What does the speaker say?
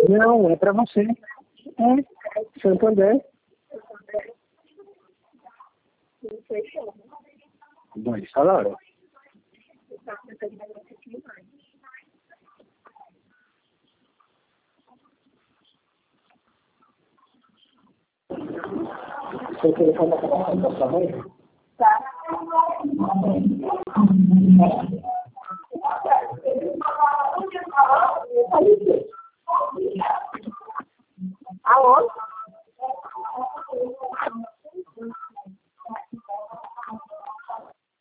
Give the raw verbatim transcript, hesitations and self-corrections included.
Não, é para você. É, Santander. Dois salários. Seu telefone está falando da sua mãe? Tá. Tá.